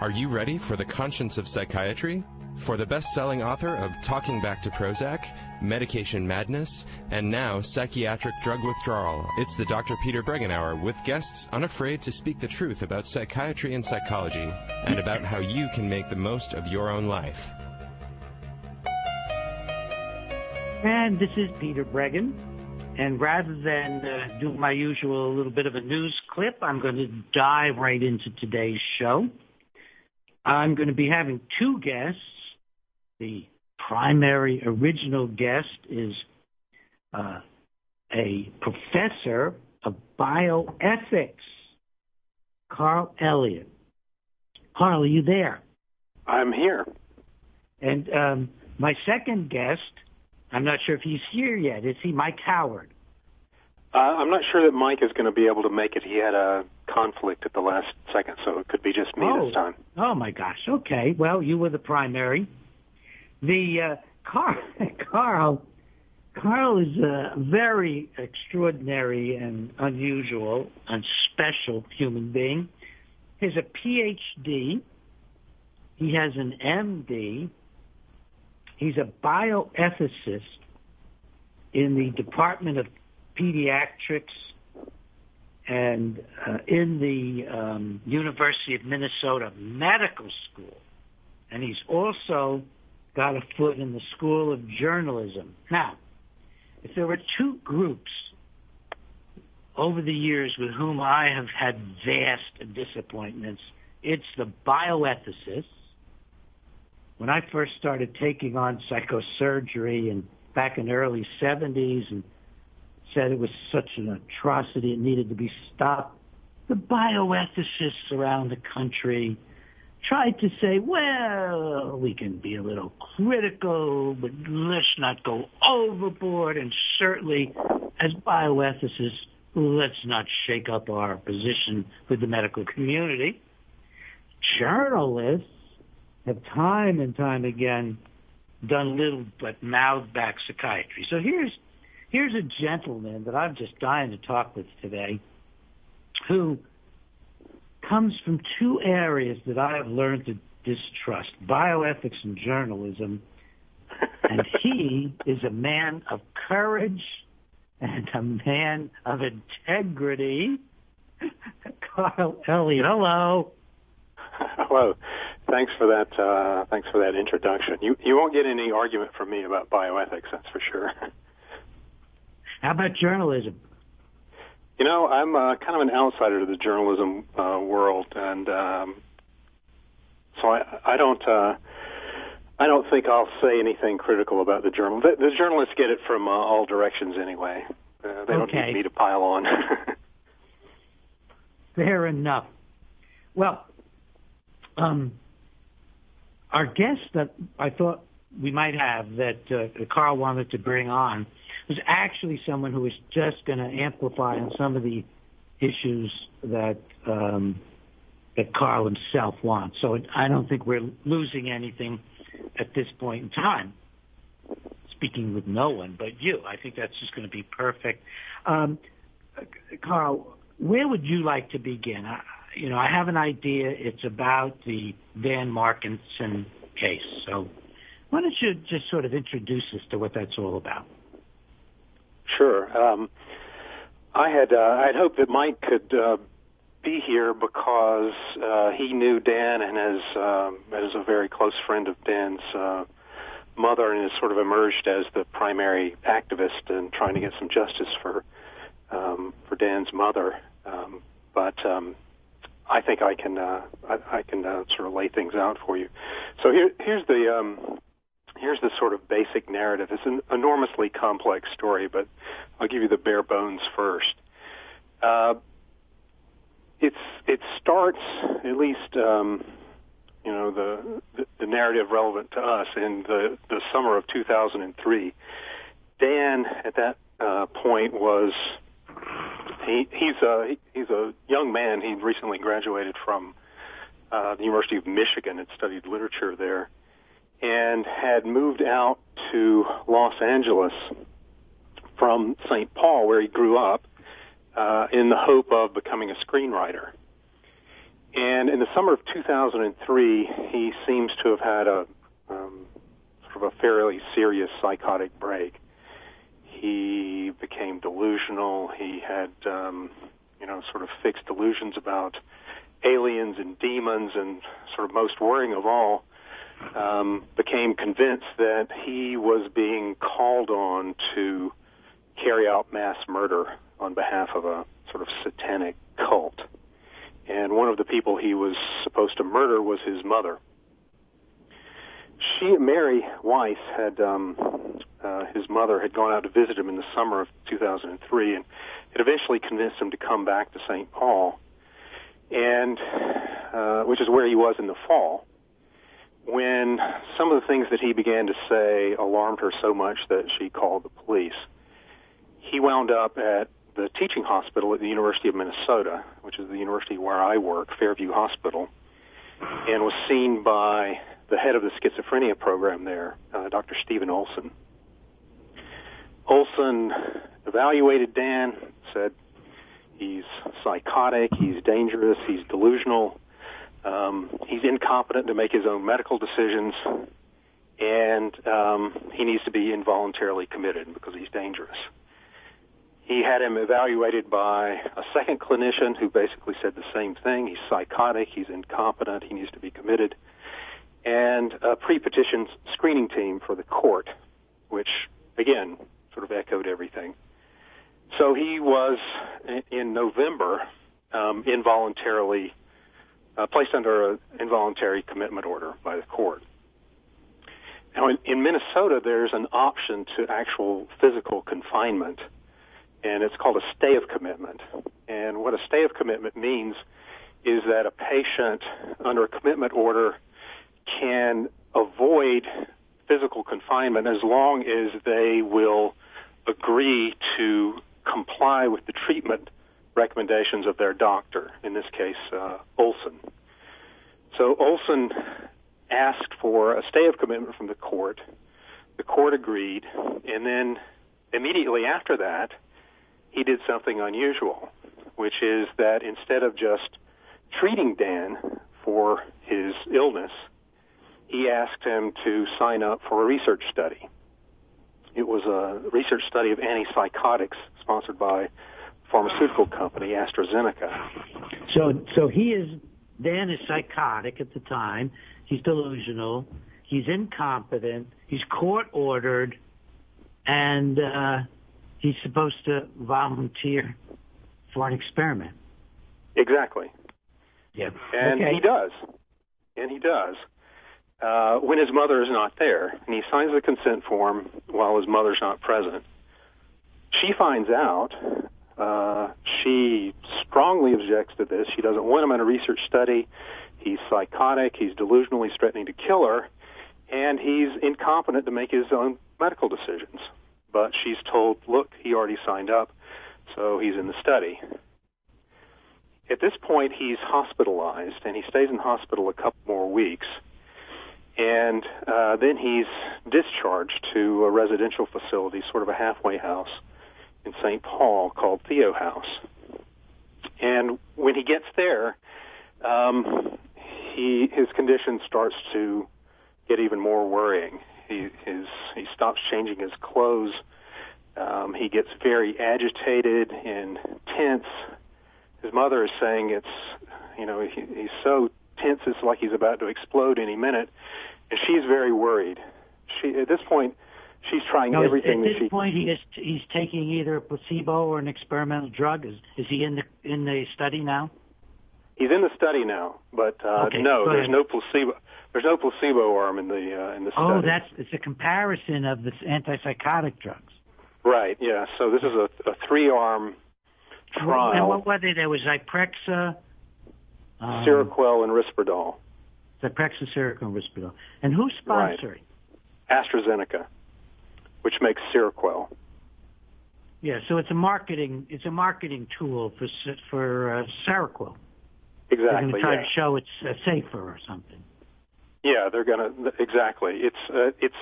Are you ready for the conscience of psychiatry? For the best-selling author of Talking Back to Prozac, Medication Madness, and now Psychiatric Drug Withdrawal, it's the Dr. Peter Breggin Hour with guests unafraid to speak the truth about psychiatry and psychology and about how you can make the most of your own life. And this is Peter Breggin. And rather than do my usual little bit of a news clip, I'm going to dive right into today's show. I'm going to be having two guests. The primary original guest is a professor of bioethics, Carl Elliott. Carl, are you there? I'm here. And my second guest, I'm not sure if he's here yet. Is he Mike Howard? I'm not sure that Mike is going to be able to make it. He had a conflict at the last second, so it could be just me this time. Oh, my gosh. Okay. Well, you were the primary. The Carl is a very extraordinary and unusual and special human being. He has a Ph.D. He has an M.D. He's a bioethicist in the Department of Pediatrics and in the University of Minnesota Medical School. And he's also got a foot in the School of Journalism. Now, if there were two groups over the years with whom I have had vast disappointments, it's the bioethicists. When I first started taking on psychosurgery and back in the early 70s and said it was such an atrocity, it needed to be stopped, the bioethicists around the country tried to say, well, we can be a little critical, but let's not go overboard, and certainly as bioethicists, let's not shake up our position with the medical community. Journalists have time and time again done little but mouth-back psychiatry. So here's a gentleman that I'm just dying to talk with today who comes from two areas that I have learned to distrust, bioethics and journalism, and he is a man of courage and a man of integrity. Carl Elliott, hello. Hello. Thanks for that introduction. You won't get any argument from me about bioethics, that's for sure. How about journalism? You know, I'm kind of an outsider to the journalism world, and so I don't think I'll say anything critical about the journal. The journalists get it from all directions anyway. They don't need me to pile on. Fair enough. Well, our guest that I thought we might have that Carl wanted to bring on was actually someone who was just going to amplify on some of the issues that Carl himself wants. So I don't think we're losing anything at this point in time. Speaking with no one but you, I think that's just going to be perfect. Carl, where would you like to begin? I have an idea. It's about the Dan Markinson case. So why don't you just sort of introduce us to what that's all about? Sure. I had hoped that Mike could be here because he knew Dan and is a very close friend of Dan's mother, and has sort of emerged as the primary activist in trying to get some justice for Dan's mother. But I think I can sort of lay things out for you. So here's the sort of basic narrative. It's an enormously complex story, but I'll give you the bare bones first. It starts, at least, the narrative relevant to us in the summer of 2003. Dan, at that point, was he's a young man. He'd recently graduated from the University of Michigan and studied literature there, and had moved out to Los Angeles from St. Paul, where he grew up, in the hope of becoming a screenwriter. And in the summer of 2003, he seems to have had a sort of a fairly serious psychotic break. He became delusional. He had, sort of fixed delusions about aliens and demons, and sort of most worrying of all, became convinced that he was being called on to carry out mass murder on behalf of a sort of satanic cult. And one of the people he was supposed to murder was his mother. Mary Weiss had, his mother had gone out to visit him in the summer of 2003, and had eventually convinced him to come back to St. Paul, and which is where he was in the fall, when some of the things that he began to say alarmed her so much that she called the police. He wound up at the teaching hospital at the University of Minnesota, which is the university where I work, Fairview Hospital, and was seen by the head of the schizophrenia program there, Dr. Stephen Olson. Olson evaluated Dan, said he's psychotic, he's dangerous, he's delusional, he's incompetent to make his own medical decisions, and he needs to be involuntarily committed because he's dangerous. He had him evaluated by a second clinician who basically said the same thing. He's psychotic, he's incompetent, he needs to be committed, and a pre-petition screening team for the court, which, again, sort of echoed everything. So he was, in November, involuntarily placed under an involuntary commitment order by the court. Now, in Minnesota, there's an option to actual physical confinement, and it's called a stay of commitment. And what a stay of commitment means is that a patient under a commitment order can avoid physical confinement as long as they will agree to comply with the treatment recommendations of their doctor, in this case, Olson. So Olson asked for a stay of commitment from the court. The court agreed, and then immediately after that, he did something unusual, which is that instead of just treating Dan for his illness, he asked him to sign up for a research study. It was a research study of antipsychotics sponsored by a pharmaceutical company, AstraZeneca. So Dan is psychotic at the time. He's delusional. He's incompetent. He's court-ordered, and he's supposed to volunteer for an experiment. Exactly. Yeah. And okay. he does. When his mother is not there, and he signs the consent form while his mother's not present. She finds out. She strongly objects to this. She doesn't want him in a research study. He's psychotic. He's delusional. He's threatening to kill her. And he's incompetent to make his own medical decisions. But she's told, look, he already signed up, so he's in the study. At this point, he's hospitalized, and he stays in hospital a couple more weeks. And then he's discharged to a residential facility, sort of a halfway house in St. Paul called Theo House. And when he gets there, his condition starts to get even more worrying. He stops changing his clothes. He gets very agitated and tense. His mother is saying he's so tense, it's like he's about to explode any minute, and she's very worried. At this point, she's trying everything. At this point, he's taking either a placebo or an experimental drug. Is he in the study now? He's in the study now, but no, there's no placebo. There's no placebo arm in the study. Oh, it's a comparison of the antipsychotic drugs. Right. Yeah. So this is a 3-arm trial. And what were they? There was Zyprexa, Seroquel, and Risperdal. Zyprexa, Seroquel, and Risperdal. And who's sponsoring? Right. AstraZeneca, which makes Seroquel. Yeah. So it's a marketing tool for Seroquel. Exactly. They're going to try to show it's safer or something. Yeah, they're going to exactly. It's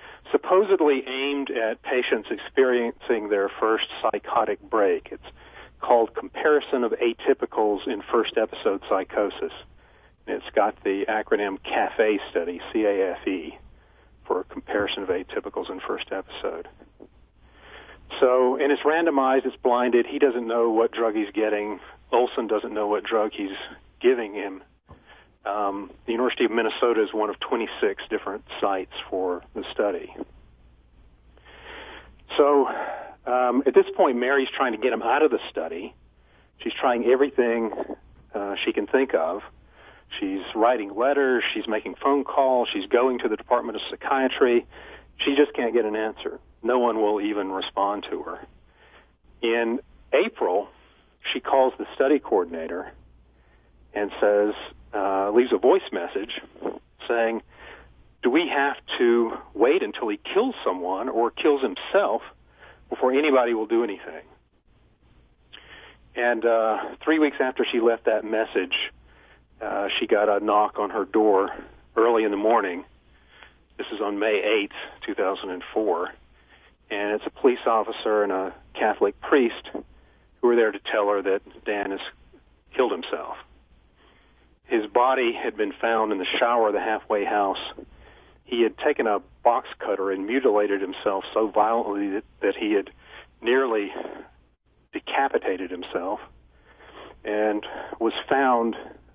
supposedly aimed at patients experiencing their first psychotic break. It's called Comparison of Atypicals in First Episode Psychosis. And it's got the acronym CAFE study, C-A-F-E, for Comparison of Atypicals in First Episode. So, and it's randomized, it's blinded. He doesn't know what drug he's getting. Olson doesn't know what drug he's giving him. The University of Minnesota is one of 26 different sites for the study. So, at this point, Mary's trying to get him out of the study. She's trying everything she can think of. She's writing letters. She's making phone calls. She's going to the Department of Psychiatry. She just can't get an answer. No one will even respond to her. In April, she calls the study coordinator and says, leaves a voice message saying, do we have to wait until he kills someone or kills himself before anybody will do anything? And 3 weeks after she left that message, she got a knock on her door early in the morning. This is on May 8th, 2004. And it's a police officer and a Catholic priest who are there to tell her that Dan has killed himself. His body had been found in the shower of the halfway house. He had taken a box cutter and mutilated himself so violently that he had nearly decapitated himself, and was found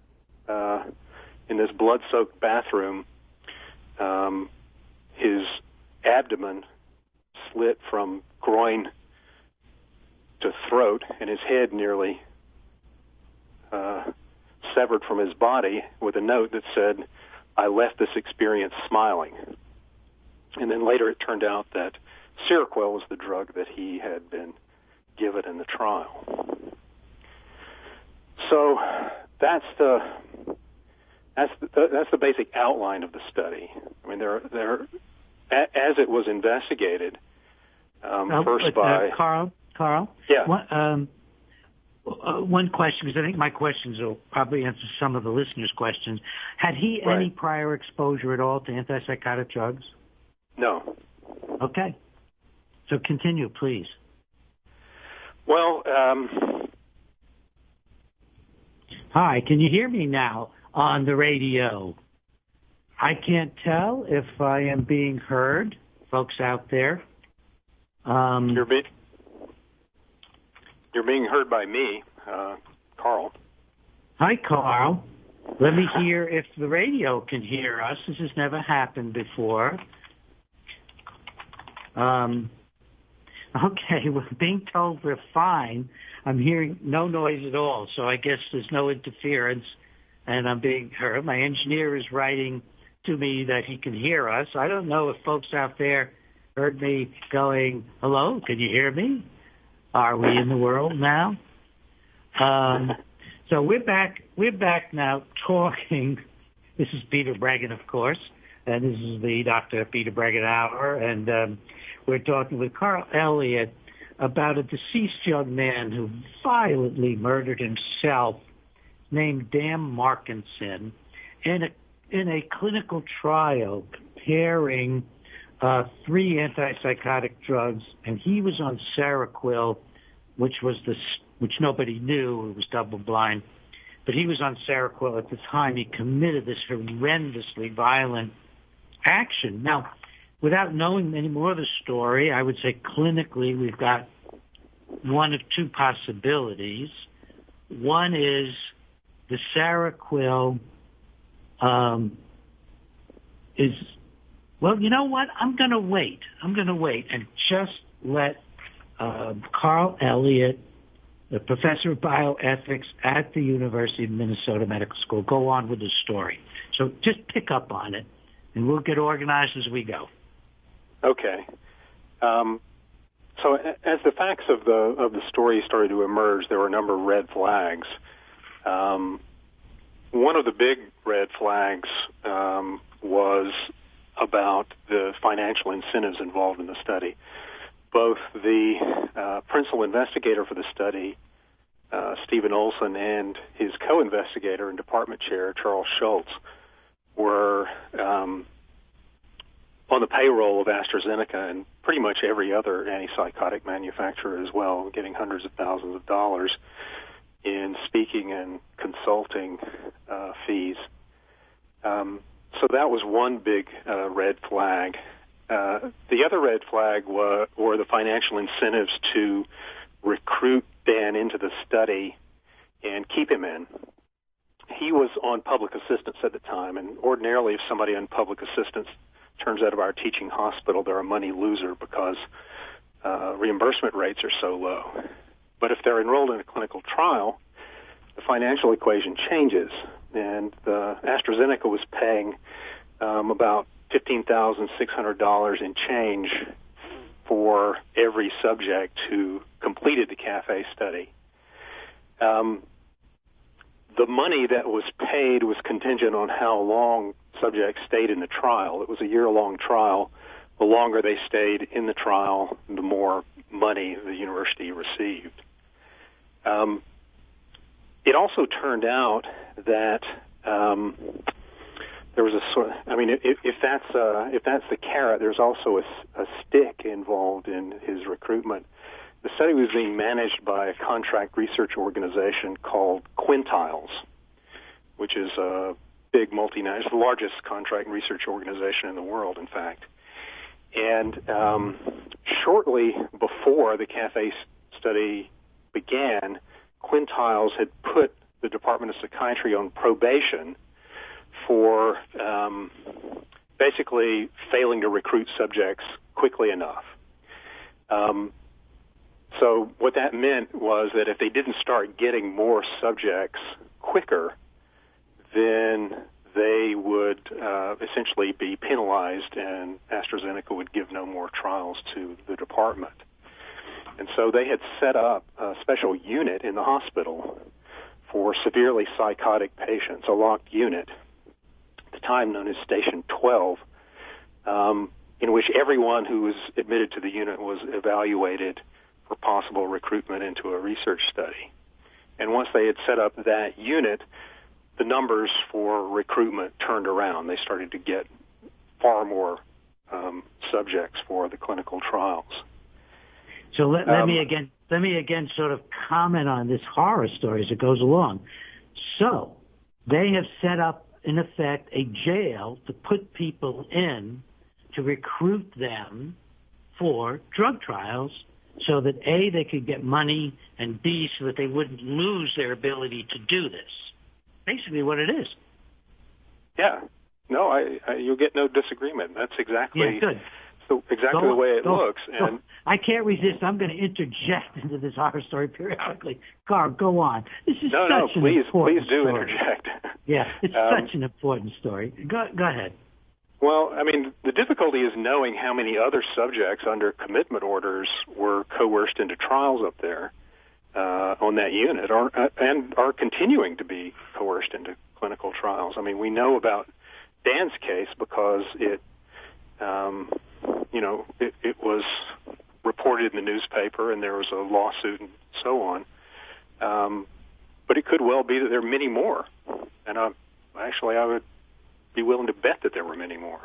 in this blood-soaked bathroom, his abdomen slit from groin to throat, and his head nearly severed from his body, with a note that said, I left this experience smiling. And then later it turned out that Seroquel was the drug that he had been given in the trial. So that's the basic outline of the study. I mean, there as it was investigated first by Carl. Yeah. One question, because I think my questions will probably answer some of the listeners' questions. Had he any prior exposure at all to antipsychotic drugs? No. Okay. So continue, please. Well, hi, can you hear me now on the radio? I can't tell if I am being heard, folks out there. You're being heard by me, Carl. Hi, Carl. Let me hear if the radio can hear us. This has never happened before. Okay, we're being told we're fine. I'm hearing no noise at all, so I guess there's no interference, and I'm being heard. My engineer is writing to me that he can hear us. I don't know if folks out there heard me going, hello, can you hear me? Are we in the world now? So we're back now talking. This is Peter Breggin, of course, and this is the Dr. Peter Breggin Hour, and we're talking with Carl Elliott about a deceased young man who violently murdered himself named Dan Markinson in a clinical trial comparing 3 antipsychotic drugs, and he was on Seroquel, which nobody knew. It was double-blind. But he was on Seroquel at the time he committed this horrendously violent action. Now, without knowing any more of the story, I would say clinically we've got one of two possibilities. One is the Seroquel is, well, you know what? I'm going to wait and just let Carl Elliott, the professor of bioethics at the University of Minnesota Medical School, go on with the story. So just pick up on it, and we'll get organized as we go. Okay. So as the facts of the story started to emerge, there were a number of red flags. One of the big red flags was about the financial incentives involved in the study. Both the principal investigator for the study, Stephen Olson, and his co-investigator and department chair, Charles Schultz, were on the payroll of AstraZeneca pretty much every other antipsychotic manufacturer as well, getting hundreds of thousands of dollars in speaking and consulting fees. So that was one big red flag. The other red flag were the financial incentives to recruit Dan into the study and keep him in. He was on public assistance at the time, and ordinarily if somebody on public assistance turns out of our teaching hospital, they're a money loser because reimbursement rates are so low. But if they're enrolled in a clinical trial, the financial equation changes, and AstraZeneca was paying about $15,600 in change for every subject who completed the CAFE study. The money that was paid was contingent on how long subjects stayed in the trial. It was a year-long trial. The longer they stayed in the trial, the more money the university received. It also turned out that there was a sort of, I mean, if that's the carrot, there's also a stick involved in his recruitment. The study was being managed by a contract research organization called Quintiles, which is a big multinational, the largest contract research organization in the world, in fact. And shortly before the CAFE study began, Quintiles had put the Department of Psychiatry on probation for basically failing to recruit subjects quickly enough. So what that meant was that if they didn't start getting more subjects quicker, then they would essentially be penalized, and AstraZeneca would give no more trials to the department. And so they had set up a special unit in the hospital for severely psychotic patients, a locked unit, at the time known as Station 12, in which everyone who was admitted to the unit was evaluated for possible recruitment into a research study. And once they had set up that unit, the numbers for recruitment turned around. They started to get far more subjects for the clinical trials. So let me again sort of comment on this horror story as it goes along. So they have set up, in effect, a jail to put people in to recruit them for drug trials so that A, they could get money, and B, so that they wouldn't lose their ability to do this. Basically what it is. Yeah. No, you'll get no disagreement. That's exactly good. Exactly the way it looks. And I can't resist. I'm going to interject into this horror story periodically. Carl, go on. This is such an important please do story. Interject. Yeah, it's such an important story. Go ahead. Well, I mean, the difficulty is knowing how many other subjects under commitment orders were coerced into trials up there on that unit, and are continuing to be coerced into clinical trials. I mean, we know about Dan's case because it was reported in the newspaper, and there was a lawsuit and so on. But it could well be that there are many more, and I would be willing to bet that there were many more.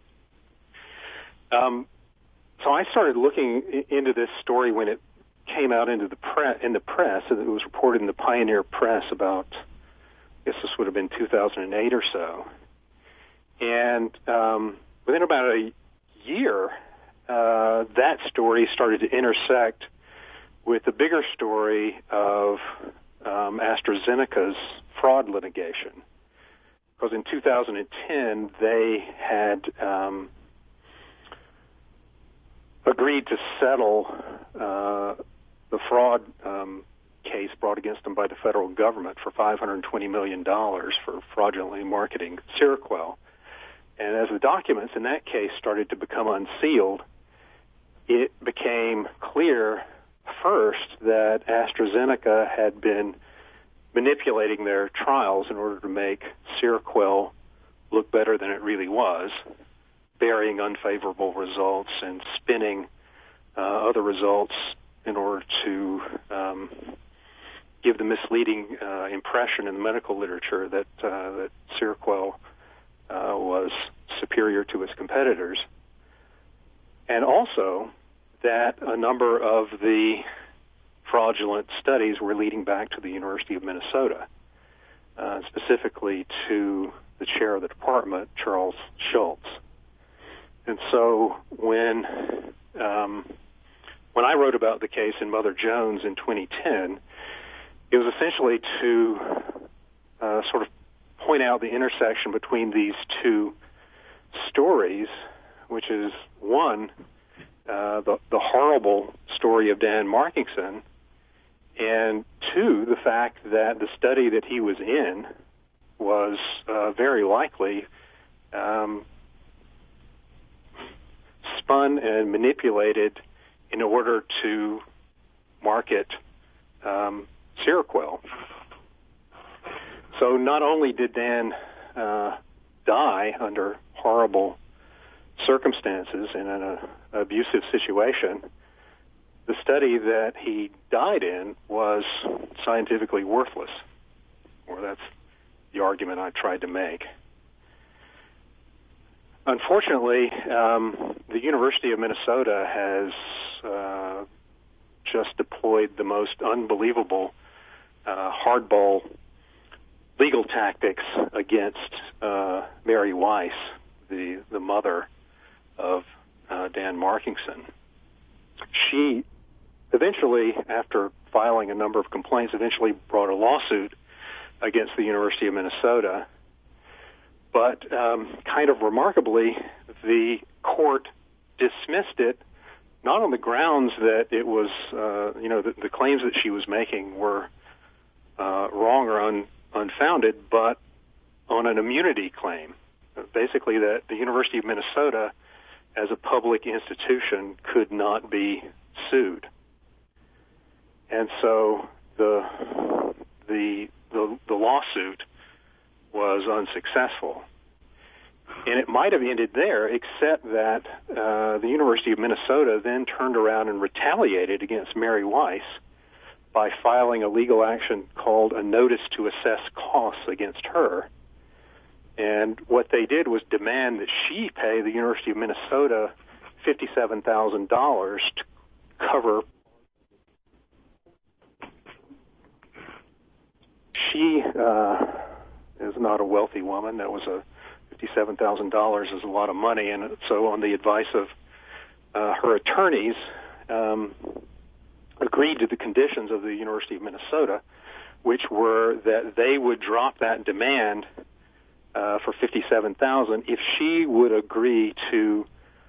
So I started looking into this story when it came out in the press, and it was reported in the Pioneer Press about, I guess this would have been 2008 or so. And within about a year, that story started to intersect with the bigger story of AstraZeneca's fraud litigation. Because in 2010, they had agreed to settle the fraud case brought against them by the federal government for $520 million for fraudulently marketing Seroquel. And as the documents in that case started to become unsealed, it became clear first that AstraZeneca had been manipulating their trials in order to make Seroquel look better than it really was, burying unfavorable results and spinning other results in order to give the misleading impression in the medical literature that Seroquel was superior to its competitors. and also that a number of the fraudulent studies were leading back to the University of Minnesota, specifically to the chair of the department, Charles Schultz. And so when I wrote about the case in Mother Jones in 2010, it was essentially to sort of point out the intersection between these two stories, which is one, the horrible story of Dan Markingson, and two, the fact that the study that he was in was very likely spun and manipulated in order to market Seroquel. So not only did Dan die under horrible circumstances in an abusive situation, the study that he died in was scientifically worthless, or that's the argument I tried to make. Unfortunately, the University of Minnesota has just deployed the most unbelievable hardball legal tactics against Mary Weiss, the mother of Dan Markingson. She eventually, after filing a number of complaints, eventually brought a lawsuit against the University of Minnesota. But kind of remarkably, the court dismissed it, not on the grounds that it was, the claims that she was making were wrong or unfounded, but on an immunity claim. Basically, that the University of Minnesota, as a public institution, could not be sued. And so the lawsuit was unsuccessful. And it might have ended there, except that the University of Minnesota then turned around and retaliated against Mary Weiss by filing a legal action called a notice to assess costs against her. And what they did was demand that she pay the University of Minnesota $57,000 to cover. She is not a wealthy woman. That was $57,000 is a lot of money, and so on the advice of her attorneys, agreed to the conditions of the University of Minnesota, which were that they would drop that demand for $57,000 if she would agree to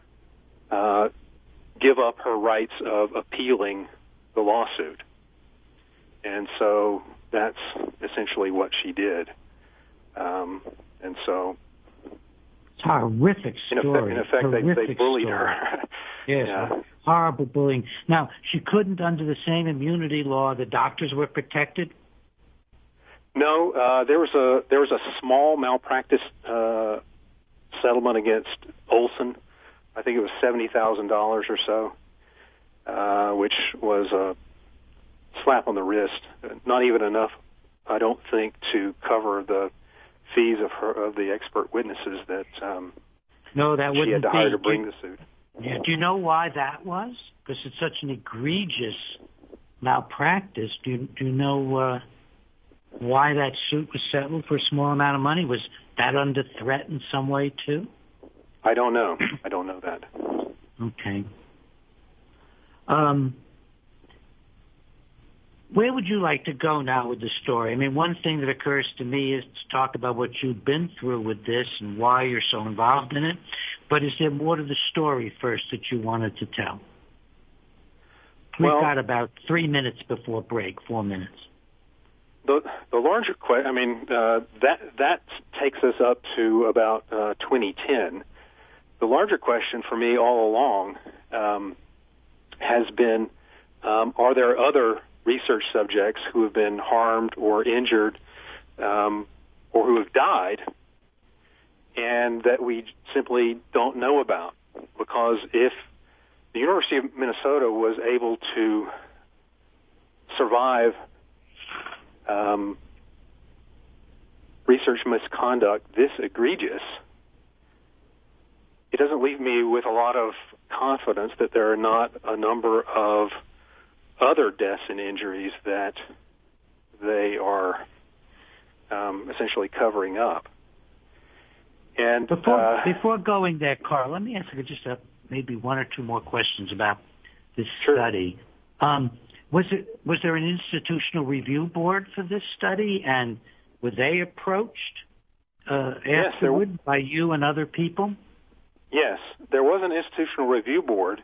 give up her rights of appealing the lawsuit. And so that's essentially what she did. And so it's a horrific story. In effect, they bullied her. Yes, yeah. Horrible bullying. Now, she couldn't, under the same immunity law, the doctors were protected? No, there was a small malpractice settlement against Olson. I think it was $70,000 or so, which was a slap on the wrist. Not even enough, I don't think, to cover the fees of the expert witnesses that she had to hire to bring the suit. Yeah. Do you know why that was? Because it's such an egregious malpractice. Do you know why that suit was settled for a small amount of money? Was that under threat in some way too? I don't know. I don't know that. Okay. Where would you like to go now with the story? I mean, one thing that occurs to me is to talk about what you've been through with this and why you're so involved in it. But is there more to the story first that you wanted to tell? We've got about 3 minutes before break, 4 minutes. The larger question, I mean, that takes us up to about 2010. The larger question for me all along has been, are there other research subjects who have been harmed or injured or who have died and that we simply don't know about? Because if the University of Minnesota was able to survive research misconduct this egregious, it doesn't leave me with a lot of confidence that there are not a number of other deaths and injuries that they are essentially covering up. And before going there, Carl, let me ask you just maybe one or two more questions about this study. Was there an institutional review board for this study, and were they approached afterward by you and other people? Yes, there was an institutional review board,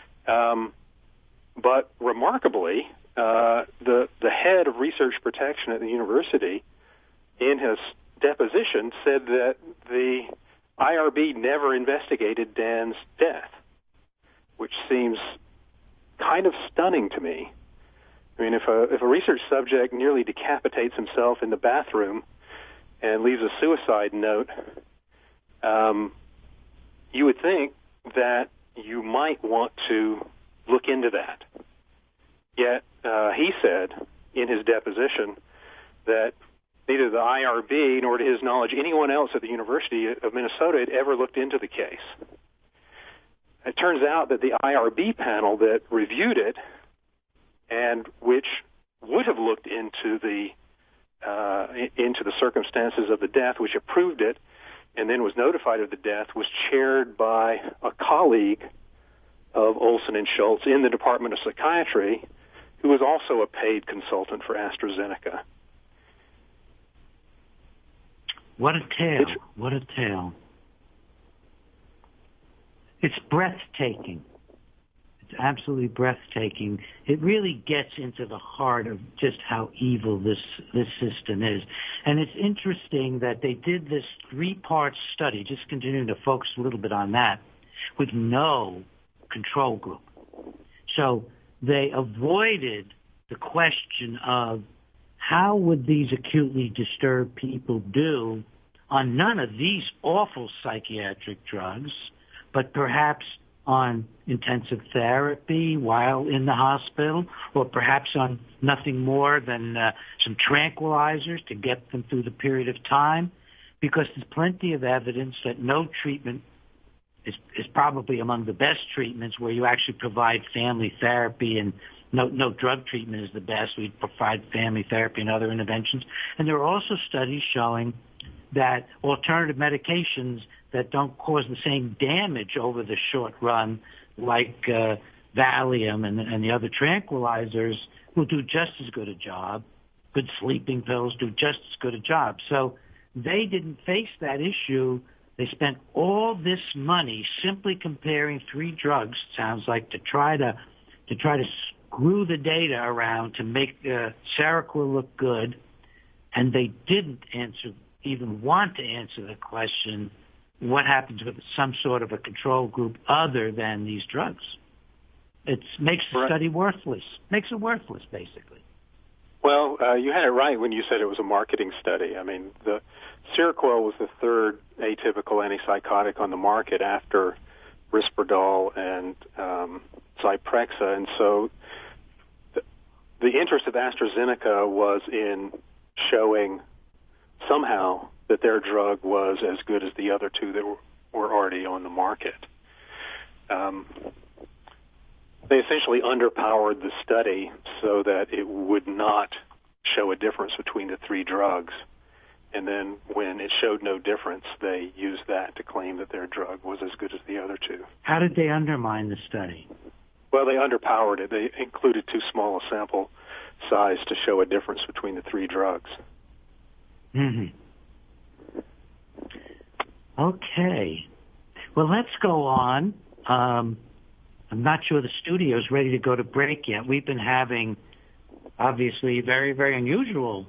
but remarkably, the head of research protection at the university, in his deposition, said that the IRB never investigated Dan's death, which seems kind of stunning to me. I mean, if a research subject nearly decapitates himself in the bathroom and leaves a suicide note, you would think that you might want to look into that. Yet he said in his deposition that neither the IRB nor, to his knowledge, anyone else at the University of Minnesota had ever looked into the case. It turns out that the IRB panel that reviewed it and which would have looked into the circumstances of the death, which approved it, and then was notified of the death, was chaired by a colleague of Olson and Schultz in the Department of Psychiatry, who was also a paid consultant for AstraZeneca. What a tale. What a tale. It's breathtaking. It's absolutely breathtaking. It really gets into the heart of just how evil this system is. And it's interesting that they did this 3-part study, just continuing to focus a little bit on that, with no control group. So they avoided the question of how would these acutely disturbed people do on none of these awful psychiatric drugs, but perhaps on intensive therapy while in the hospital, or perhaps on nothing more than some tranquilizers to get them through the period of time, because there's plenty of evidence that no treatment is probably among the best treatments, where you actually provide family therapy, and no drug treatment is the best. We provide family therapy and other interventions. And there are also studies showing that alternative medications that don't cause the same damage over the short run, like Valium and the other tranquilizers, will do just as good a job. Good sleeping pills do just as good a job. So they didn't face that issue. They spent all this money simply comparing 3 drugs, sounds like, to try to screw the data around to make Seroquel look good, and they didn't even want to answer the question, what happens with some sort of a control group other than these drugs? It makes the study worthless. Makes it worthless, basically. Well, you had it right when you said it was a marketing study. I mean, the Seroquel was the 3rd atypical antipsychotic on the market after Risperdal and Zyprexa, and so the interest of AstraZeneca was in showing somehow that their drug was as good as the other 2 that were already on the market. They essentially underpowered the study so that it would not show a difference between the 3 drugs. And then when it showed no difference, they used that to claim that their drug was as good as the other 2. How did they undermine the study? Well, they underpowered it. They included too small a sample size to show a difference between the 3 drugs. Mm-hmm. Okay. Well, let's go on. I'm not sure the studio's ready to go to break yet. We've been having, obviously, very, very unusual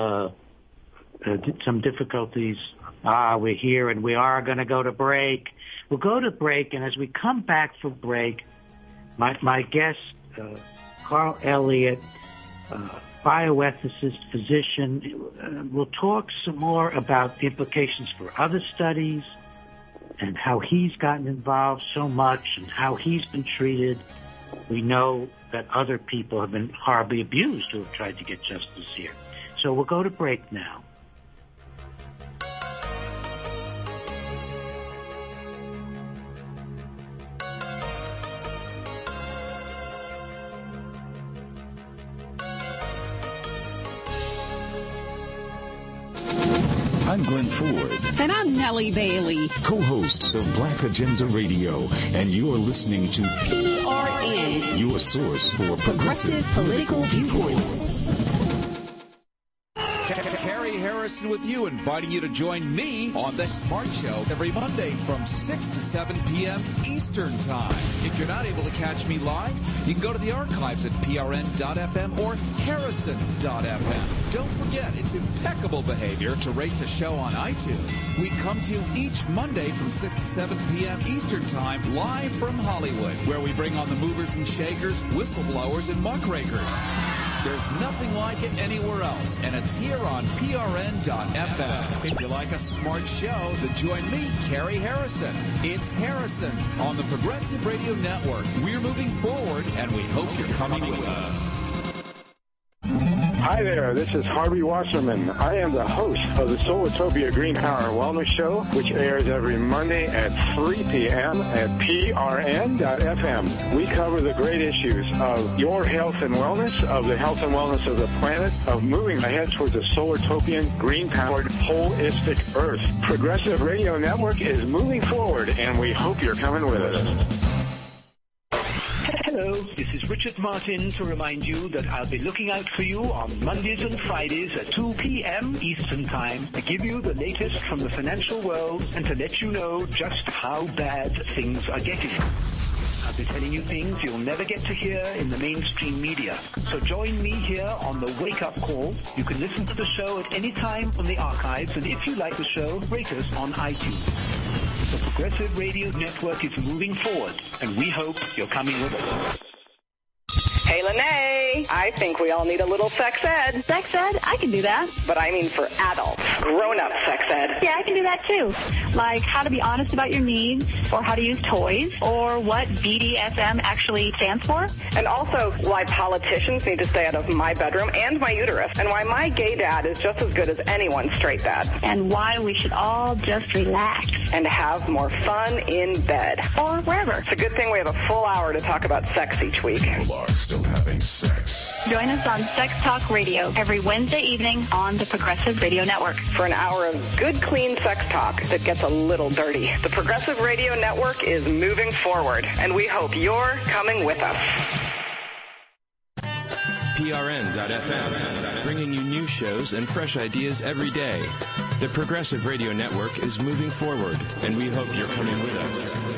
some difficulties. We're here and we are going to go to break. We'll go to break, and as we come back from break, my guest, Carl Elliott, bioethicist, physician, will talk some more about the implications for other studies and how he's gotten involved so much and how he's been treated. We know that other people have been horribly abused who have tried to get justice here. So we'll go to break now. – I'm Glenn Ford. And I'm Nellie Bailey. Co-hosts of Black Agenda Radio. And you're listening to PRN, your source for progressive political viewpoints. Carrie Harrison with you, inviting you to join me on The Smart Show every Monday from 6 to 7 p.m. Eastern Time. If you're not able to catch me live, you can go to the archives at prn.fm or harrison.fm. Don't forget, it's impeccable behavior to rate the show on iTunes. We come to you each Monday from 6 to 7 p.m. Eastern Time, live from Hollywood, where we bring on the movers and shakers, whistleblowers, and muckrakers. There's nothing like it anywhere else, and it's here on PRN.FM. If you like a smart show, then join me, Carrie Harrison. It's Harrison on the Progressive Radio Network. We're moving forward, and we hope you're coming with us. Hi there, this is Harvey Wasserman. I am the host of the Solartopia Green Power Wellness Show, which airs every Monday at 3 p.m. at prn.fm. We cover the great issues of your health and wellness, of the health and wellness of the planet, of moving ahead towards a Solartopian, green-powered, holistic Earth. Progressive Radio Network is moving forward, and we hope you're coming with us. Hello, this is Richard Martin to remind you that I'll be looking out for you on Mondays and Fridays at 2 p.m. Eastern Time to give you the latest from the financial world and to let you know just how bad things are getting. I'll be telling you things you'll never get to hear in the mainstream media. So join me here on the Wake Up Call. You can listen to the show at any time from the archives, and if you like the show, rate us on iTunes. The Progressive Radio Network is moving forward, and we hope you're coming with us. Hey, Lene, I think we all need a little sex ed. Sex ed? I can do that. But I mean for adults. Grown-up sex ed. Yeah, I can do that too. Like how to be honest about your needs, or how to use toys, or what BDSM actually stands for. And also why politicians need to stay out of my bedroom and my uterus, and why my gay dad is just as good as anyone's straight dad. And why we should all just relax. And have more fun in bed. Or wherever. It's a good thing we have a full hour to talk about sex each week. Still having sex. Join us on Sex Talk Radio every Wednesday evening on the Progressive Radio Network. For an hour of good, clean sex talk that gets a little dirty. The Progressive Radio Network is moving forward, and we hope you're coming with us. PRN.FM, bringing you new shows and fresh ideas every day. The Progressive Radio Network is moving forward, and we hope you're coming with us.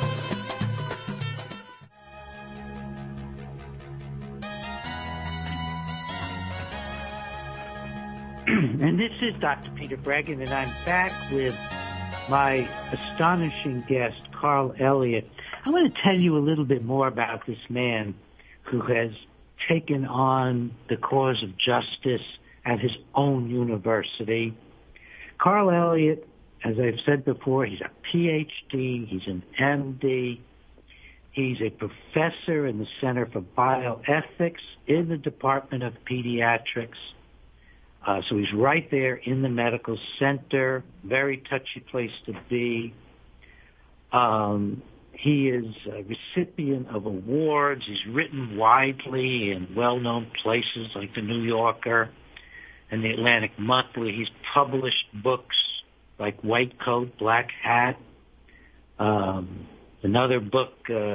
And this is Dr. Peter Breggin, and I'm back with my astonishing guest, Carl Elliott. I want to tell you a little bit more about this man who has taken on the cause of justice at his own university. Carl Elliott, as I've said before, he's a PhD, he's an MD, he's a professor in the Center for Bioethics in the Department of Pediatrics. So he's right there in the medical center, very touchy place to be. He is a recipient of awards. He's written widely in well-known places like the New Yorker and the Atlantic Monthly. He's published books like White Coat, Black Hat. Another book,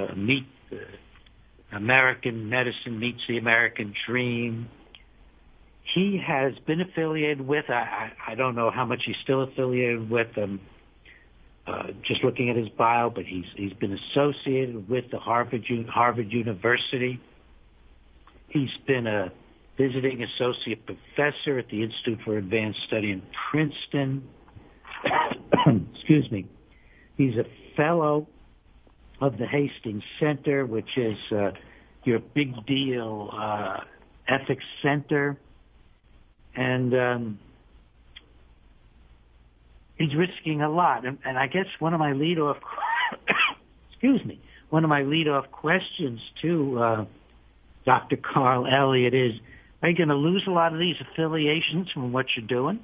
American Medicine Meets the American Dream. He has been affiliated with, I don't know how much he's still affiliated with, just looking at his bio, but he's been associated with the Harvard University. He's been a visiting associate professor at the Institute for Advanced Study in Princeton. Excuse me. He's a fellow of the Hastings Center, which is your big deal ethics center. And he's risking a lot. And I guess one of my lead-off questions to Dr. Carl Elliott is, are you going to lose a lot of these affiliations from what you're doing?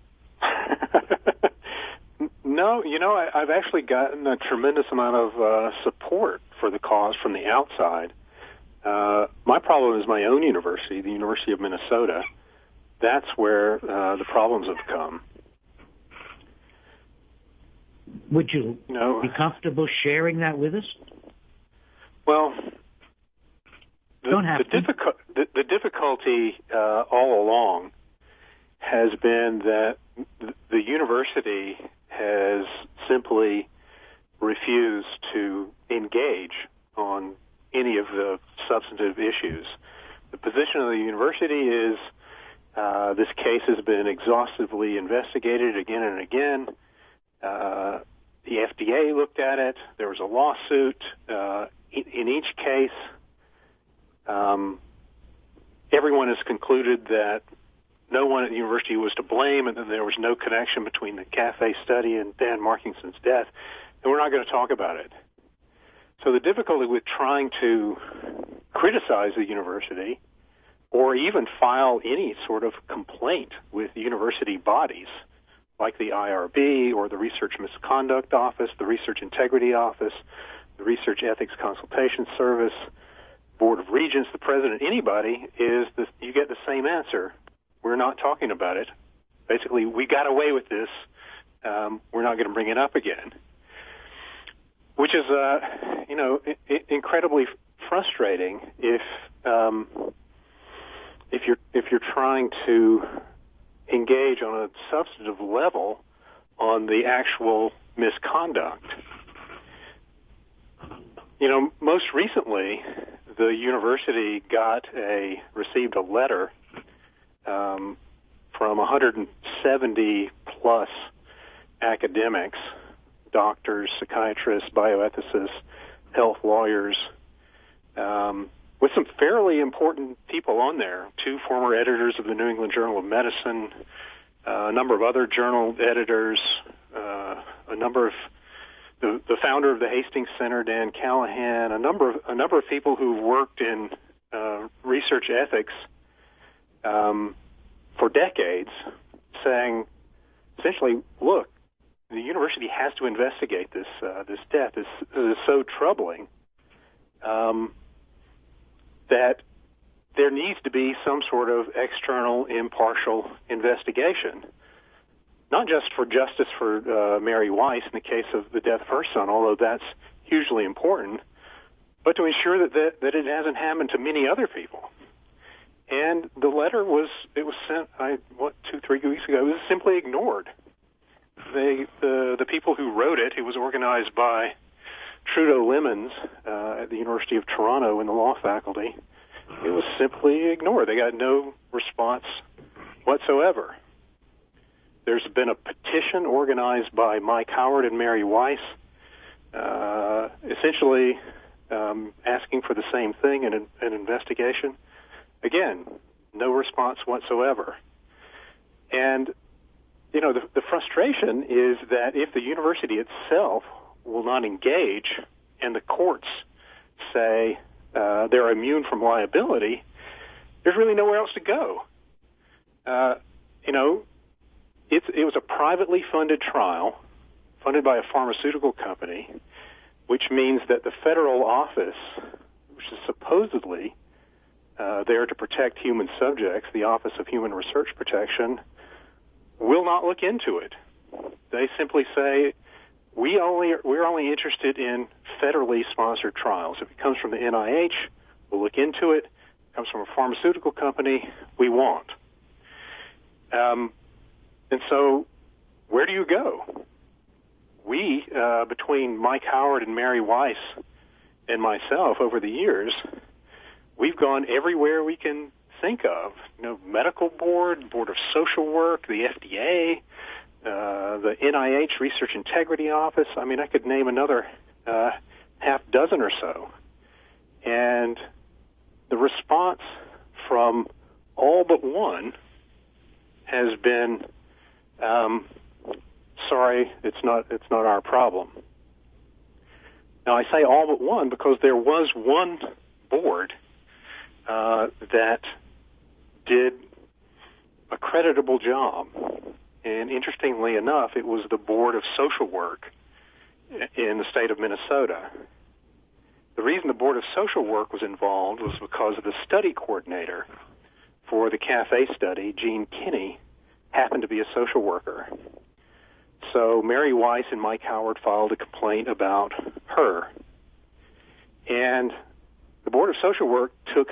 No, I've actually gotten a tremendous amount of support for the cause from the outside. My problem is my own university, the University of Minnesota. That's where the problems have come. Would you be comfortable sharing that with us? Well, the difficulty all along has been that the university has simply refused to engage on any of the substantive issues. The position of the university is this case has been exhaustively investigated again and again. The FDA looked at it. There was a lawsuit. In each case, everyone has concluded that no one at the university was to blame and that there was no connection between the CAFE study and Dan Markingson's death, and we're not going to talk about it. So the difficulty with trying to criticize the university or even file any sort of complaint with university bodies like the IRB or the Research Misconduct Office, the Research Integrity Office, the Research Ethics Consultation Service, Board of Regents, the President, anybody, is that you get the same answer. We're not talking about it. Basically, we got away with this. We're not going to bring it up again. Which is, incredibly frustrating if you're trying to engage on a substantive level on the actual misconduct. Most recently, the university received a letter from 170 plus academics, doctors, psychiatrists, bioethicists, health lawyers, with some fairly important people on there. 2 former editors of the New England Journal of Medicine, a number of other journal editors, a number of the founder of the Hastings Center, Dan Callahan, a number of people who've worked in research ethics for decades, saying essentially, look, the university has to investigate this death. This is so troubling that there needs to be some sort of external, impartial investigation, not just for justice for Mary Weiss in the case of the death of her son, although that's hugely important, but to ensure that it hasn't happened to many other people. And the letter was sent, 2-3 weeks ago, it was simply ignored. The people who wrote it, it was organized by Trudeau Lemons at the University of Toronto in the law faculty. It was simply ignored. They got no response whatsoever. There's been a petition organized by Mike Howard and Mary Weiss, essentially asking for the same thing, an investigation. Again, no response whatsoever. And the frustration is that if the university itself will not engage and the courts say they're immune from liability, there's really nowhere else to go. It was a privately funded trial funded by a pharmaceutical company, which means that the federal office, which is supposedly there to protect human subjects, the Office of Human Research Protection, will not look into it. They simply say, we're only interested in federally sponsored trials. If it comes from the NIH, we'll look into it. If it comes from a pharmaceutical company, we won't. And so where do you go? We, between Mike Howard and Mary Weiss and myself over the years, we've gone everywhere we can think of. Medical board, Board of Social Work, the FDA, the NIH Research Integrity Office. I mean, I could name another half dozen or so. And the response from all but one has been, sorry, it's not our problem. Now, I say all but one because there was one board that did a creditable job. And interestingly enough, it was the Board of Social Work in the state of Minnesota. The reason the Board of Social Work was involved was because of the study coordinator for the CAFE study, Gene Kinney, happened to be a social worker. So Mary Weiss and Mike Howard filed a complaint about her. And the Board of Social Work took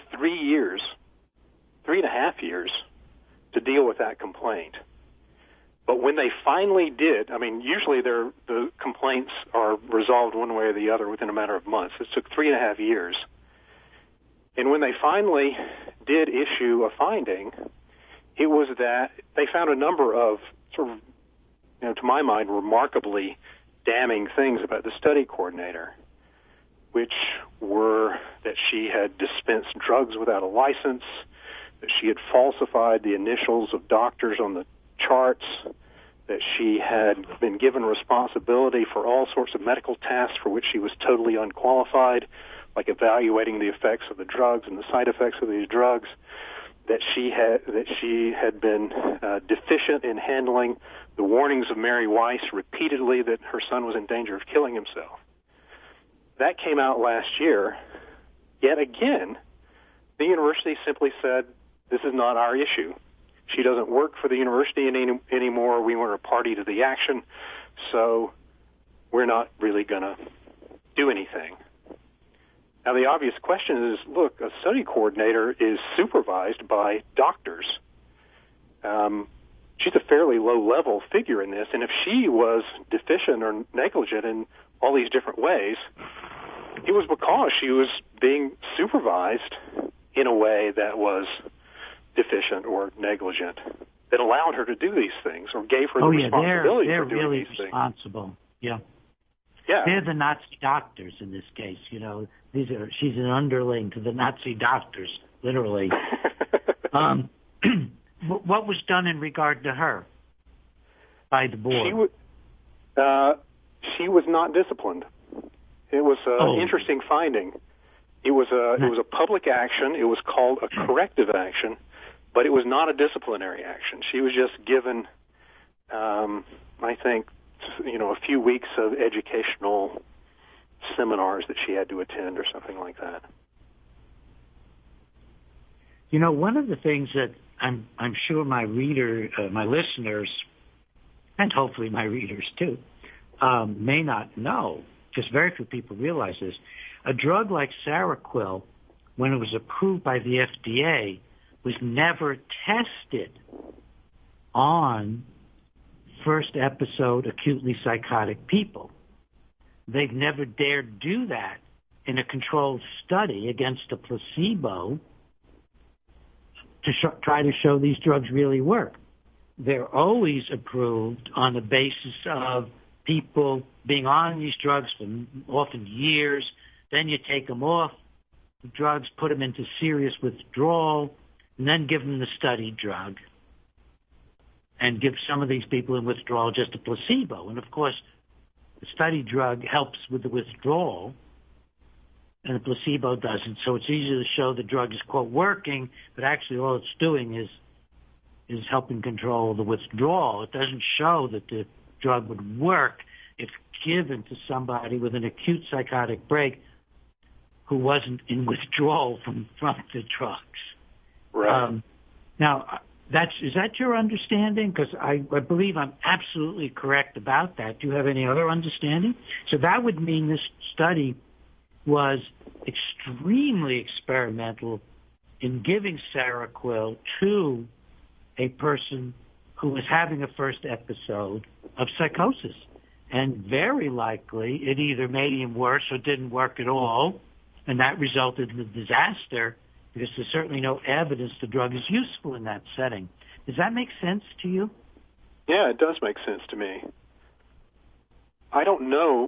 3.5 years, to deal with that complaint. But when they finally did, I mean, usually the complaints are resolved one way or the other within a matter of months. It took 3.5 years. And when they finally did issue a finding, it was that they found a number of sort of, to my mind, remarkably damning things about the study coordinator, which were that she had dispensed drugs without a license, that she had falsified the initials of doctors on the charts, that she had been given responsibility for all sorts of medical tasks for which she was totally unqualified, like evaluating the effects of the drugs and the side effects of these drugs, that she had been deficient in handling the warnings of Mary Weiss repeatedly that her son was in danger of killing himself. That came out last year. Yet again, the university simply said, this is not our issue. She doesn't work for the university anymore. We weren't a party to the action, so we're not really going to do anything. Now, the obvious question is, look, a study coordinator is supervised by doctors. She's a fairly low-level figure in this, and if she was deficient or negligent in all these different ways, it was because she was being supervised in a way that was deficient or negligent, that allowed her to do these things or gave her the responsibility they're for doing really these things. responsible. Yeah. Yeah. They're the Nazi doctors in this case. She's an underling to the Nazi doctors, literally. What was done in regard to her by the board? She was not disciplined. It was an interesting finding. It was a public action. It was called a corrective action, but it was not a disciplinary action. She was just given, I think, a few weeks of educational seminars that she had to attend or something like that. One of the things that I'm sure my listeners, and hopefully my readers too, may not know, because very few people realize this, a drug like Seroquel, when it was approved by the FDA, was never tested on first episode acutely psychotic people. They've never dared do that in a controlled study against a placebo to try to show these drugs really work. They're always approved on the basis of people being on these drugs for often years. Then you take them off the drugs, put them into serious withdrawal, and then give them the study drug. And give some of these people in withdrawal just a placebo. And, of course, the study drug helps with the withdrawal, and the placebo doesn't. So it's easy to show the drug is, quote, working, but actually all it's doing is helping control the withdrawal. It doesn't show that the drug would work if given to somebody with an acute psychotic break who wasn't in withdrawal from the drugs. Right. Now, is that your understanding? Because I believe I'm absolutely correct about that. Do you have any other understanding? So that would mean this study was extremely experimental in giving Seroquel to a person who was having a first episode of psychosis. And very likely it either made him worse or didn't work at all, and that resulted in a disaster because there's certainly no evidence the drug is useful in that setting. Does that make sense to you? Yeah, it does make sense to me. I don't know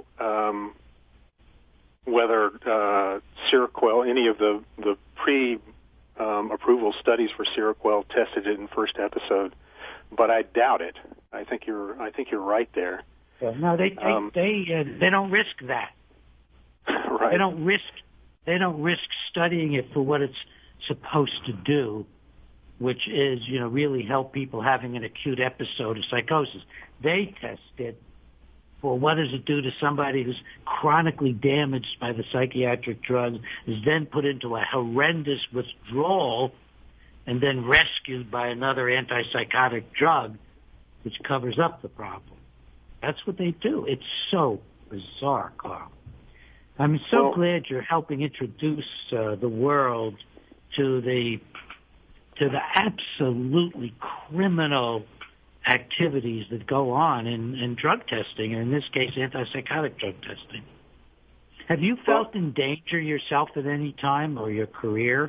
whether Seroquel, any of the pre-approval studies for Seroquel tested it in first episode, but I doubt it. I think you're right there. No, they don't risk that. Right. They don't risk studying it for what it's supposed to do, which is, really help people having an acute episode of psychosis. They test it for what does it do to somebody who's chronically damaged by the psychiatric drugs, is then put into a horrendous withdrawal, and then rescued by another antipsychotic drug, which covers up the problem. That's what they do. It's so bizarre, Carl. I'm so glad you're helping introduce the world to the absolutely criminal activities that go on in drug testing, and in this case, antipsychotic drug testing. Have you felt in danger yourself at any time or your career?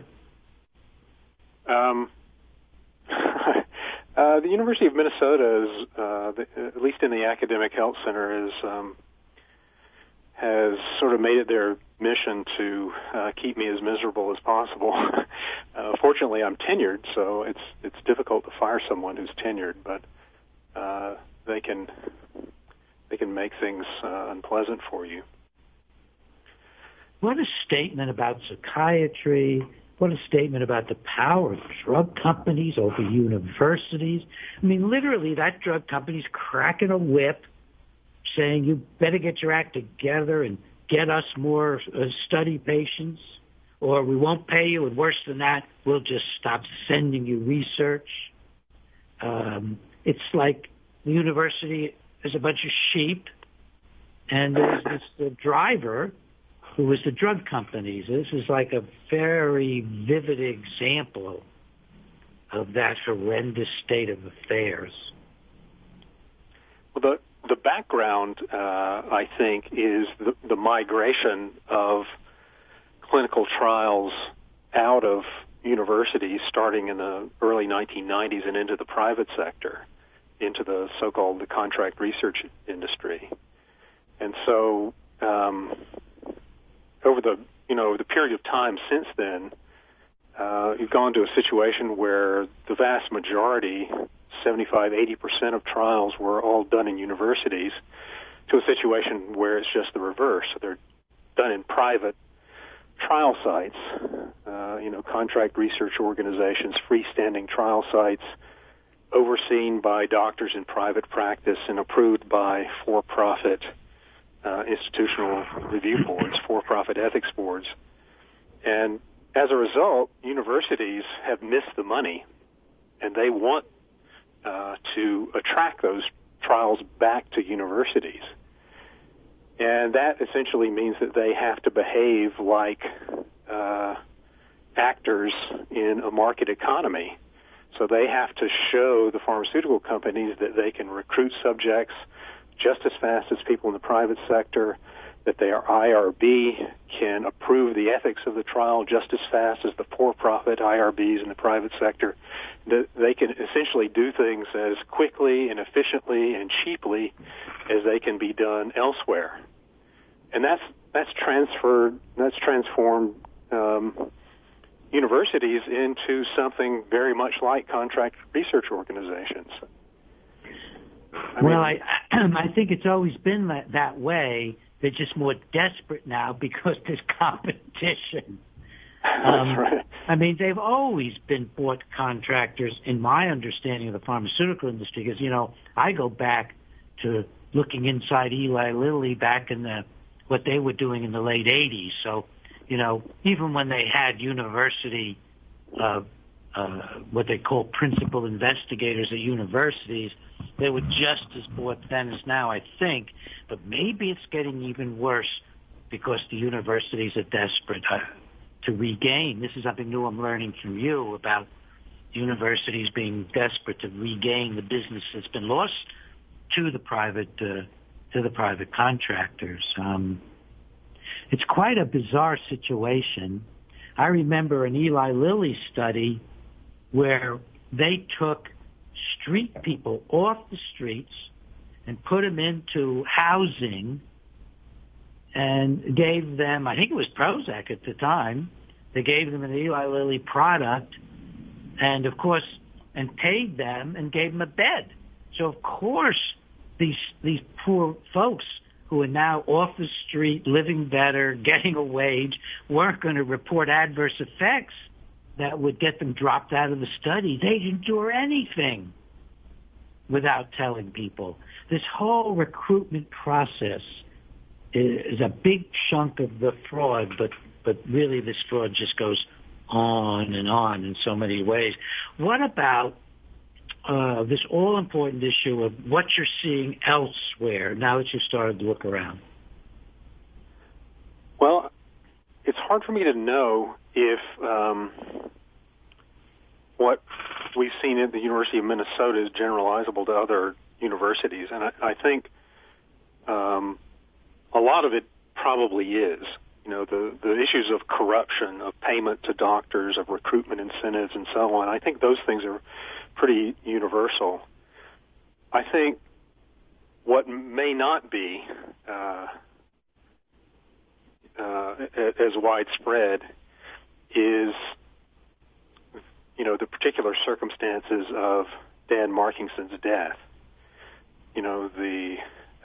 The University of Minnesota is, at least in the academic health center, has sort of made it their mission to keep me as miserable as possible. Fortunately, I'm tenured, so it's difficult to fire someone who's tenured, but they can make things unpleasant for you. What a statement about psychiatry. What a statement about the power of drug companies over universities. I mean, literally, that drug company's cracking a whip saying, you better get your act together and get us more study patients, or we won't pay you, and worse than that, we'll just stop sending you research. It's like the university is a bunch of sheep, and there's this driver who was the drug companies. This is like a very vivid example of that horrendous state of affairs. Well, the background, I think, is the migration of clinical trials out of universities starting in the early 1990s and into the private sector, into the so-called the contract research industry. And so over the period of time since then, you've gone to a situation where the vast majority, 75-80% of trials were all done in universities, to a situation where it's just the reverse. They're done in private trial sites, contract research organizations, freestanding trial sites, overseen by doctors in private practice and approved by for-profit institutional review boards, for-profit ethics boards. And as a result, universities have missed the money, and they want to attract those trials back to universities. And that essentially means that they have to behave like actors in a market economy. So they have to show the pharmaceutical companies that they can recruit subjects just as fast as people in the private sector, that their IRB can approve the ethics of the trial just as fast as the for-profit IRBs in the private sector, that they can essentially do things as quickly and efficiently and cheaply as they can be done elsewhere. And that's transformed universities into something very much like contract research organizations. I think it's always been that way. They're just more desperate now because there's competition. That's right. I mean, they've always been bought contractors, in my understanding of the pharmaceutical industry, because, I go back to looking inside Eli Lilly back in what they were doing in the late 80s. So, even when they had university, what they call principal investigators at universities, they were just as bought then as now, I think. But maybe it's getting even worse because the universities are desperate to regain. This is something new I'm learning from you about universities being desperate to regain the business that's been lost to the private contractors. It's quite a bizarre situation. I remember an Eli Lilly study where they took street people off the streets and put them into housing and gave them, I think it was Prozac at the time, they gave them an Eli Lilly product and, of course, and paid them and gave them a bed. So, of course, these poor folks who are now off the street, living better, getting a wage, weren't going to report adverse effects that would get them dropped out of the study. They'd endure anything without telling people. This whole recruitment process is a big chunk of the fraud, but really this fraud just goes on and on in so many ways. What about this all-important issue of what you're seeing elsewhere now that you've started to look around? Well, it's hard for me to know if what we've seen at the University of Minnesota is generalizable to other universities, and I think a lot of it probably is. You know, the issues of corruption, of payment to doctors, of recruitment incentives, and so on. I think those things are pretty universal. I think what may not be as widespread is, you know, the particular circumstances of Dan Markingson's death. You know, the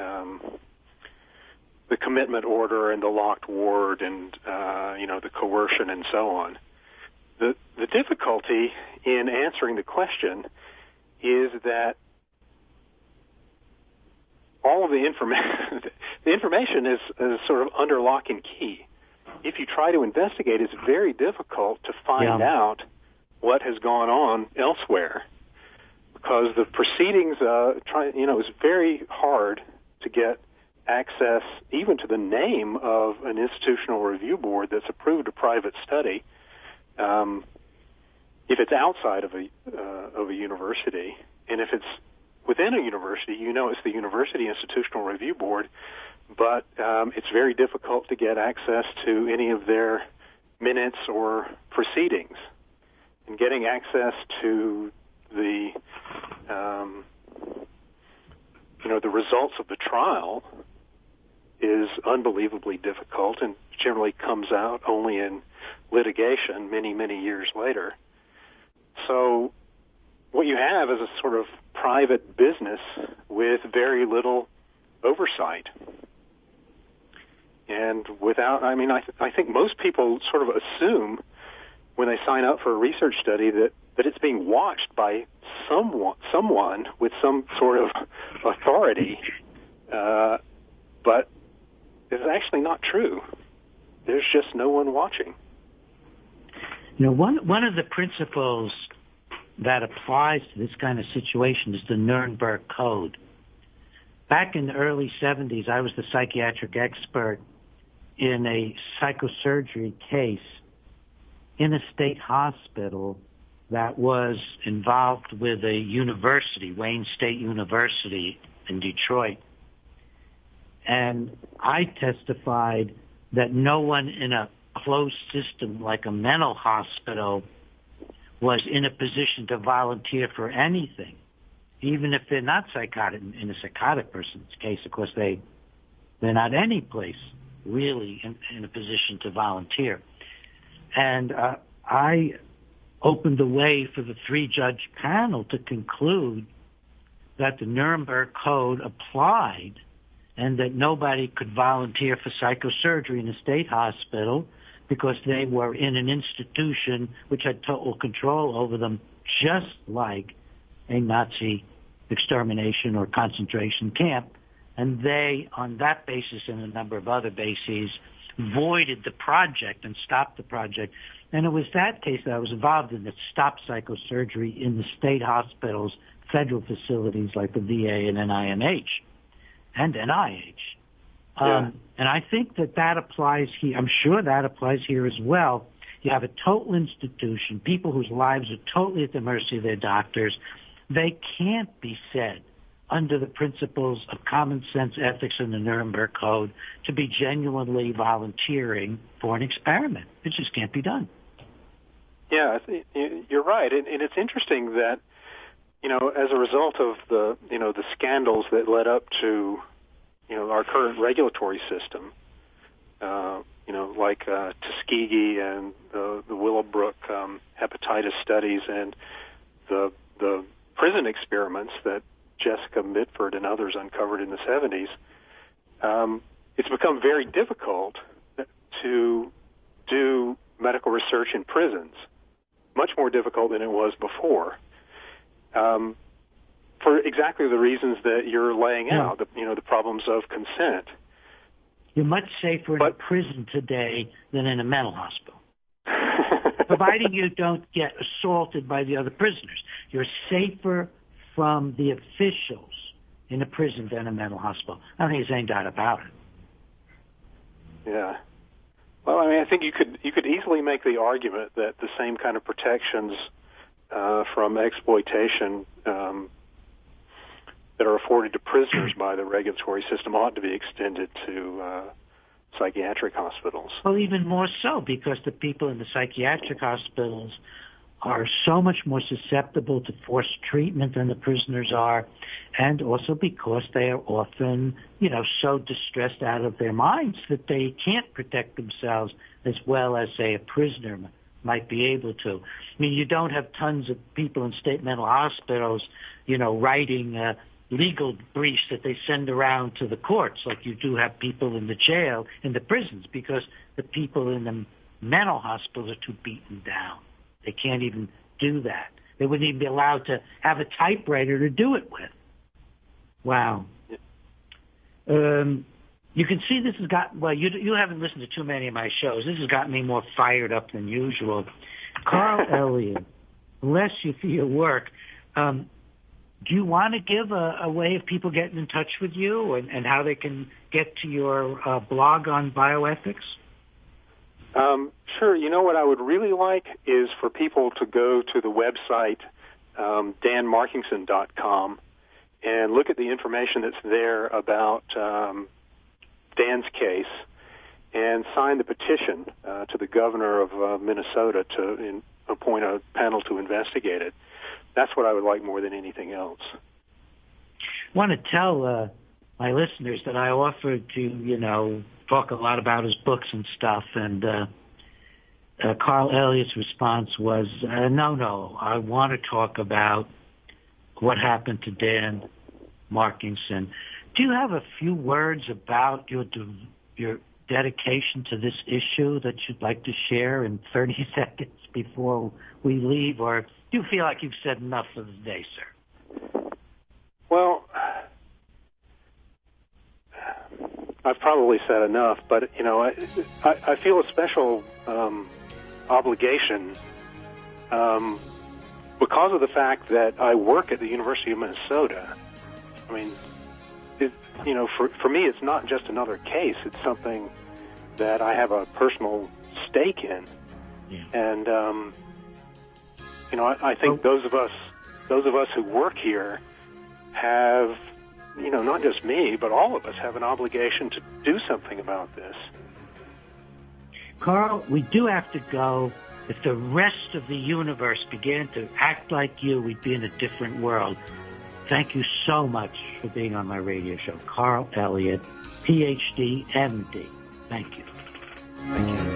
commitment order and the locked ward and, you know, the coercion and so on. The difficulty in answering the question is that all of the information is sort of under lock and key. If you try to investigate, it's very difficult to find out what has gone on elsewhere, because the proceedings, it's very hard to get access even to the name of an institutional review board that's approved a private study. If it's outside of a university, and if it's within a university, you know it's the University Institutional Review Board, but it's very difficult to get access to any of their minutes or proceedings. And getting access to the the results of the trial is unbelievably difficult and generally comes out only in litigation many, many years later. So what you have is a sort of private business with very little oversight. And without, I think most people sort of assume when they sign up for a research study that it's being watched by someone with some sort of authority, but it's actually not true. There's just no one watching. You know, one of the principles that applies to this kind of situation is the Nuremberg Code. Back in the early 70s, I was the psychiatric expert in a psychosurgery case in a state hospital that was involved with a university, Wayne State University in Detroit. And I testified that no one in a closed system like a mental hospital was in a position to volunteer for anything, even if they're not psychotic. In a psychotic person's case, of course, they're not any place really in a position to volunteer. And I opened the way for the three-judge panel to conclude that the Nuremberg Code applied and that nobody could volunteer for psychosurgery in a state hospital because they were in an institution which had total control over them, just like a Nazi extermination or concentration camp. And they, on that basis and a number of other bases, voided the project and stopped the project. And it was that case that I was involved in that stopped psychosurgery in the state hospitals, federal facilities like the VA and NIMH and NIH. And I think that applies here. I'm sure that applies here as well. You have a total institution, people whose lives are totally at the mercy of their doctors. They can't be said, under the principles of common sense ethics in the Nuremberg Code, to be genuinely volunteering for an experiment. It just can't be done. Yeah, you're right. And it's interesting that, as a result of the scandals that led up to, our current regulatory system, like Tuskegee and the Willowbrook hepatitis studies and the prison experiments that Jessica Mitford and others uncovered in the 70s, it's become very difficult to do medical research in prisons, much more difficult than it was before, for exactly the reasons that you're laying out, the problems of consent. You're much safer in a prison today than in a mental hospital, providing you don't get assaulted by the other prisoners. You're safer from the officials in a prison than a mental hospital. I don't think there's any doubt about it. Yeah. Well, I mean, I think you could easily make the argument that the same kind of protections from exploitation that are afforded to prisoners by the regulatory system ought to be extended to psychiatric hospitals. Well, even more so, because the people in the psychiatric hospitals are so much more susceptible to forced treatment than the prisoners are, and also because they are often, so distressed out of their minds that they can't protect themselves as well as, say, a prisoner might be able to. I mean, you don't have tons of people in state mental hospitals, writing legal briefs that they send around to the courts like you do have people in the jail, in the prisons, because the people in the mental hospitals are too beaten down. They can't even do that. They wouldn't even be allowed to have a typewriter to do it with. Wow. You can see this has got, well, you haven't listened to too many of my shows. This has got me more fired up than usual. Carl Elliott, bless you for your work. Do you want to give a way of people getting in touch with you and how they can get to your blog on bioethics? Sure. You know what I would really like is for people to go to the website danmarkingson.com and look at the information that's there about Dan's case and sign the petition to the governor of Minnesota to appoint a panel to investigate it. That's what I would like more than anything else. I want to tell my listeners that I offered to, talk a lot about his books and stuff, and Carl Elliott's response was, no, I want to talk about what happened to Dan Markingson. Do you have a few words about your dedication to this issue that you'd like to share in 30 seconds before we leave, or do you feel like you've said enough for the day, sir? Well, I've probably said enough, but, I feel a special obligation because of the fact that I work at the University of Minnesota. I mean, for me, it's not just another case. It's something that I have a personal stake in. Yeah. And, I think those of us who work here have, not just me, but all of us have an obligation to do something about this. Carl, we do have to go. If the rest of the universe began to act like you, we'd be in a different world. Thank you so much for being on my radio show. Carl Elliott, Ph.D., M.D. Thank you. Thank you.